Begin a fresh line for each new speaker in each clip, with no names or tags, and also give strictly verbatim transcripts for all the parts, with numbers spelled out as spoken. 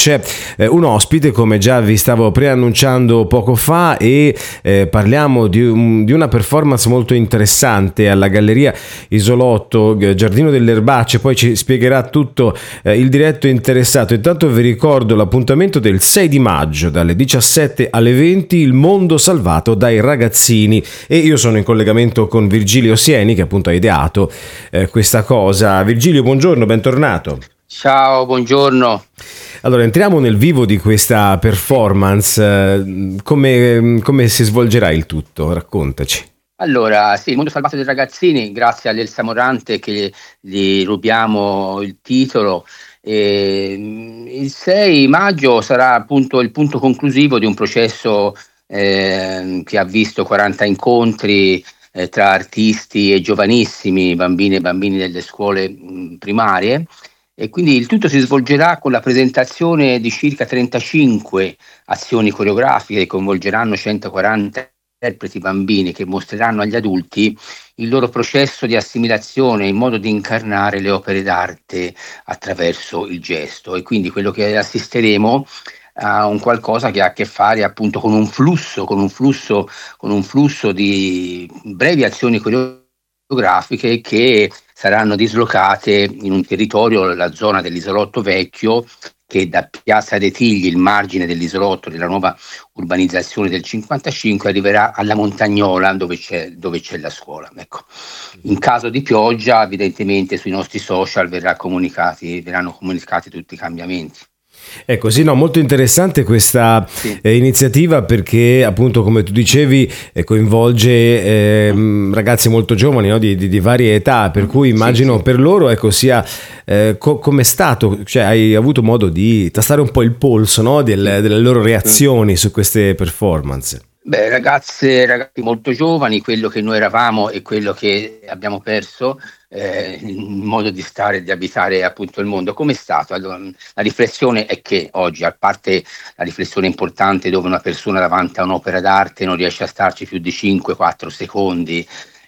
c'è eh, un ospite, come già vi stavo preannunciando poco fa, e eh, parliamo di, un, di una performance molto interessante alla Galleria Isolotto, Giardino delle Erbacce. Poi ci spiegherà tutto eh, il diretto interessato. Intanto vi ricordo l'appuntamento del sei di maggio dalle diciassette alle venti, il mondo salvato dai ragazzini, e io sono in collegamento con Virgilio Sieni, che appunto ha ideato eh, questa cosa. Virgilio, buongiorno, bentornato.
Ciao, buongiorno.
Allora, entriamo nel vivo di questa performance. Come, come si svolgerà il tutto? Raccontaci.
Allora, sì, il mondo salvato dei ragazzini, grazie all'Elsa Morante che gli rubiamo il titolo. E il sei maggio sarà appunto il punto conclusivo di un processo eh, che ha visto quaranta incontri eh, tra artisti e giovanissimi, bambine e bambini delle scuole mh, primarie, e quindi il tutto si svolgerà con la presentazione di circa trentacinque azioni coreografiche che coinvolgeranno centoquaranta interpreti bambini, che mostreranno agli adulti il loro processo di assimilazione, il modo di incarnare le opere d'arte attraverso il gesto. E quindi quello che assisteremo a un qualcosa che ha a che fare appunto con un flusso, con un flusso, con un flusso di brevi azioni coreografiche che saranno dislocate in un territorio, la zona dell'Isolotto Vecchio, che da Piazza dei Tigli, il margine dell'isolotto, della nuova urbanizzazione del cinquantacinque, arriverà alla Montagnola, dove c'è, dove c'è la scuola. Ecco. In caso di pioggia, evidentemente sui nostri social verrà comunicati, verranno comunicati tutti i cambiamenti.
Ecco, sì, no, molto interessante questa
Sì.
eh, iniziativa, perché appunto, come tu dicevi, eh, coinvolge eh, ragazzi molto giovani, no? di, di, di varie età, per cui immagino sì, sì. per loro ecco sia eh, co- come è stato, cioè hai avuto modo di tastare un po' il polso, no? Del, delle loro reazioni su queste performance.
Beh, ragazze, ragazzi molto giovani, quello che noi eravamo e quello che abbiamo perso, eh, il modo di stare e di abitare appunto il mondo. Come è stato? Allora, la riflessione è che oggi, a parte la riflessione importante dove una persona davanti a un'opera d'arte non riesce a starci più di cinque quattro secondi,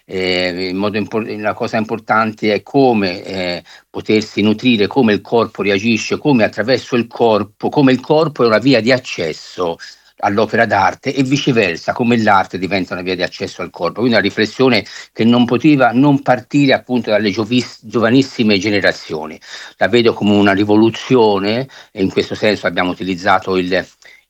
eh, in modo impor- la cosa importante è come eh, potersi nutrire, come il corpo reagisce, come attraverso il corpo, come il corpo è una via di accesso all'opera d'arte e viceversa, come l'arte diventa una via di accesso al corpo. Quindi una riflessione che non poteva non partire appunto dalle giovis- giovanissime generazioni. La vedo come una rivoluzione, e in questo senso abbiamo utilizzato il,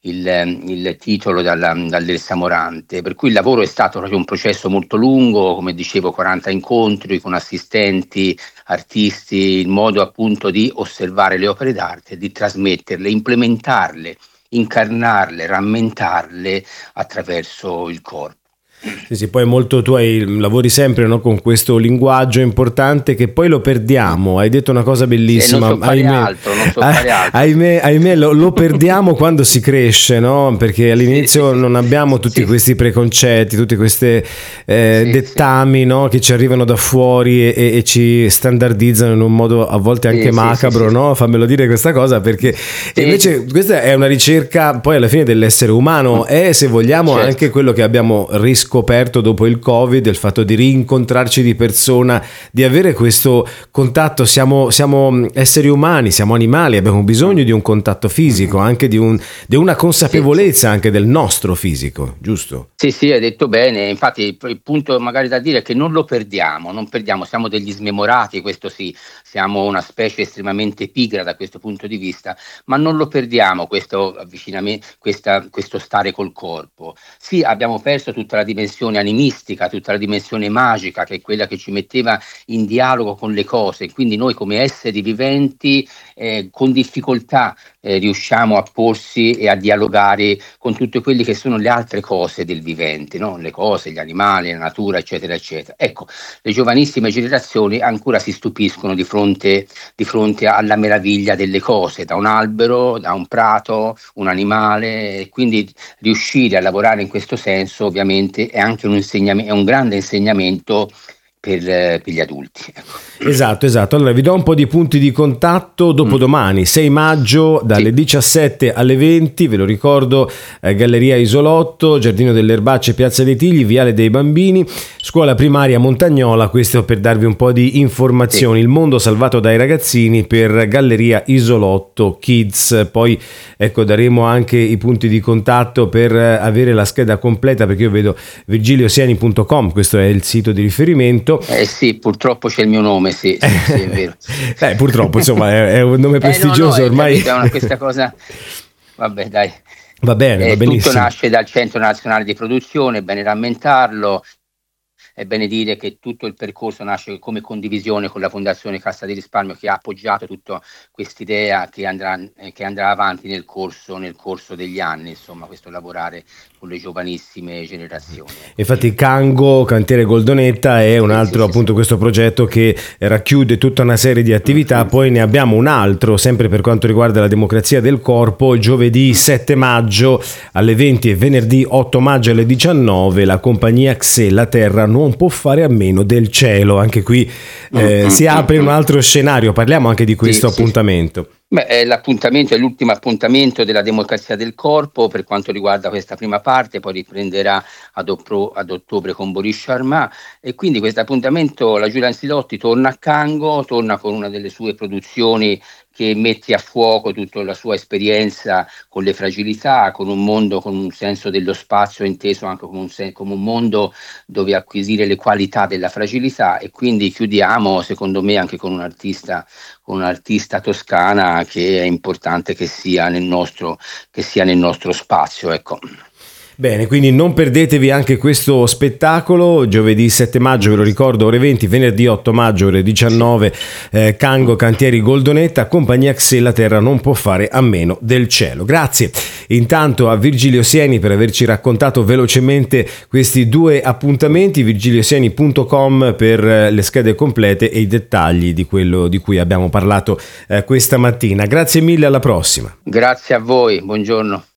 il, il titolo dalla, dall'Elsa Morante, per cui il lavoro è stato proprio un processo molto lungo, come dicevo, quaranta incontri con assistenti, artisti, il modo appunto di osservare le opere d'arte, di trasmetterle, implementarle, incarnarle, rammentarle attraverso il corpo.
Sì, sì, poi molto tu hai, lavori sempre, no, con questo linguaggio importante che poi lo perdiamo. Hai detto una cosa bellissima.
Eh, non so fare
ahimè,
altro, non so fare altro.
ahimè, ahimè lo, lo perdiamo quando si cresce, no? Perché all'inizio
sì, sì,
non abbiamo tutti
sì.
questi preconcetti, tutti questi eh,
sì,
dettami,
sì.
no? Che ci arrivano da fuori e, e ci standardizzano in un modo a volte anche
sì,
macabro,
sì, sì,
no? Fammelo dire questa cosa, perché
sì.
invece questa è una ricerca poi alla fine dell'essere umano, è, se vogliamo,
certo.
anche quello che abbiamo riscoperto dopo il Covid, il fatto di rincontrarci di persona, di avere questo contatto. Siamo, siamo esseri umani, siamo animali, abbiamo bisogno di un contatto fisico, anche di, un, di una consapevolezza sì, anche del nostro fisico, giusto?
Sì, sì, hai detto bene. Infatti il punto magari da dire è che non lo perdiamo, non perdiamo, siamo degli smemorati, questo sì, siamo una specie estremamente pigra da questo punto di vista, ma non lo perdiamo questo avvicinamento, questa, questo stare col corpo. Sì, abbiamo perso tutta la dimensione animistica, tutta la dimensione magica, che è quella che ci metteva in dialogo con le cose, quindi noi come esseri viventi eh, con difficoltà eh, riusciamo a porsi e a dialogare con tutte quelle che sono le altre cose del vivente, no? Le cose, gli animali, la natura, eccetera, eccetera. Ecco, le giovanissime generazioni ancora si stupiscono di fronte, di fronte alla meraviglia delle cose, da un albero, da un prato, un animale, e quindi riuscire a lavorare in questo senso ovviamente è anche un insegnamento, è un grande insegnamento per, per gli adulti. Ecco.
Esatto, esatto. Allora vi do un po' di punti di contatto. Dopodomani, sei maggio, dalle sì. diciassette alle venti, ve lo ricordo, eh, Galleria Isolotto, Giardino delle Erbacce, Piazza dei Tigli, Viale dei Bambini, scuola primaria Montagnola. Questo per darvi un po' di informazioni. Sì. Il mondo salvato dai ragazzini per Galleria Isolotto Kids. Poi ecco, daremo anche i punti di contatto per avere la scheda completa, perché io vedo virgilio sieni punto com, questo è il sito di riferimento.
Eh sì, purtroppo c'è il mio nome. Sì, sì, sì, è vero.
eh, purtroppo, insomma, è, è un nome prestigioso eh no, no, ormai.
È una, questa cosa, vabbè, dai.
Va bene,
eh,
va benissimo.
Tutto nasce dal Centro Nazionale di Produzione, è bene rammentarlo. È bene dire che tutto il percorso nasce come condivisione con la Fondazione Cassa di Risparmio, che ha appoggiato tutta quest'idea che andrà, eh, che andrà avanti nel corso, nel corso degli anni, insomma, questo lavorare con le giovanissime generazioni.
Infatti Cango, Cantiere Goldonetta, è un altro, sì, sì, appunto, sì. questo progetto che racchiude tutta una serie di attività. Mm-hmm. Poi ne abbiamo un altro, sempre per quanto riguarda la democrazia del corpo, giovedì sette maggio alle venti e venerdì otto maggio alle diciannove, la compagnia Xe, la Terra non può fare a meno del cielo. Anche qui eh, si apre un altro scenario, parliamo anche di questo sì, appuntamento.
Sì. Beh, è l'appuntamento, è l'ultimo appuntamento della democrazia del corpo per quanto riguarda questa prima parte, poi riprenderà ad, oppro, ad ottobre con Boris Sharma, e quindi questo appuntamento, la Giulia Ansilotti torna a Cango, torna con una delle sue produzioni che mette a fuoco tutta la sua esperienza con le fragilità, con un mondo, con un senso dello spazio inteso anche come un, sen- come un mondo dove acquisire le qualità della fragilità. E quindi chiudiamo, secondo me, anche con un artista, con un'artista toscana che è importante che sia nel nostro, che sia nel nostro spazio, ecco.
Bene, quindi non perdetevi anche questo spettacolo, giovedì sette maggio, ve lo ricordo, ore venti, venerdì otto maggio, ore diciannove, eh, Cango, Cantieri Goldonetta, compagnia Xe, la Terra non può fare a meno del cielo. Grazie intanto a Virgilio Sieni per averci raccontato velocemente questi due appuntamenti, virgilio sieni punto com per le schede complete e i dettagli di quello di cui abbiamo parlato eh, questa mattina. Grazie mille, alla prossima.
Grazie a voi, buongiorno.